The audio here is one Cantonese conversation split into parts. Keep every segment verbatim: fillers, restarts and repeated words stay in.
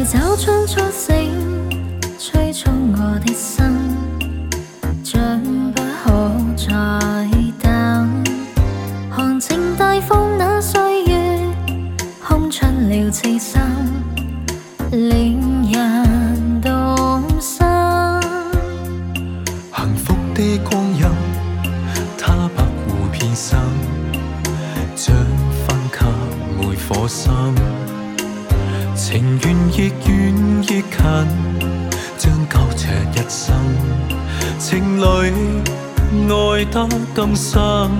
找春初醒，催促我的心，像不可再等。寒情大放那歲月，空出了痴心，令人動心。 幸福的光陰，它不護遍生，將分給每顆心。情緣亦遠亦近，將糾纏一生，情侶愛得更深。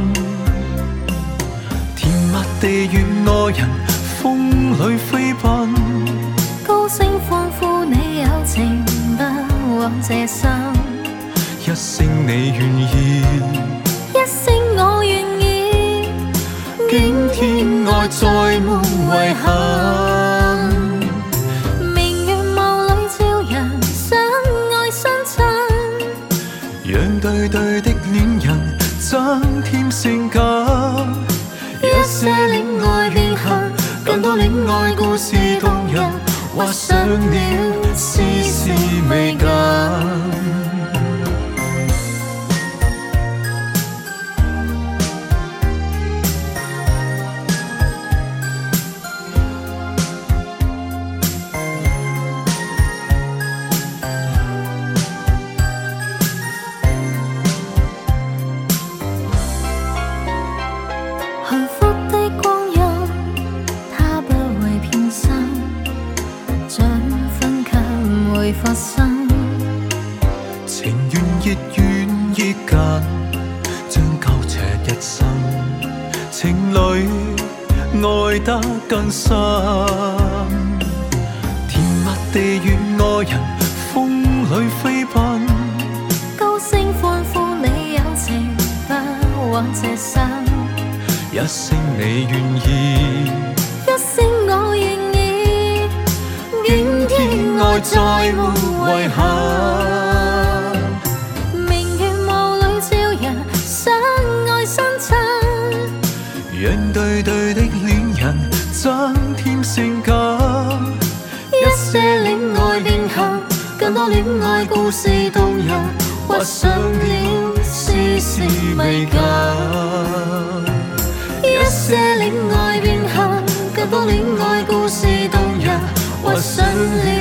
甜蜜地與愛人風裏飛奔， 高聲歡呼你有情不枉這生， 一聲你願意， 一聲我願意， 驚天愛再沒遺憾。讓對對的戀人增添性感，一些戀愛變恨，更多戀愛故事動人，畫上了絲絲美感。 幸福的光陰，它不會偏心，將分給每顆心。 情緣亦遠亦近，將糾纏一生，情侶愛得更深。甜蜜地與愛人風裏飛奔， 高聲歡呼你有情不枉這生， 一聲你願意， 一聲我願意， 驚天愛再沒遺憾。 明月霧裏照人，相愛相親， 讓對對的戀人增添性感。 一些戀愛變恨，更多戀愛故事動人，畫上了絲絲美感。一些戀愛變恨，更多戀愛故事動人，畫上了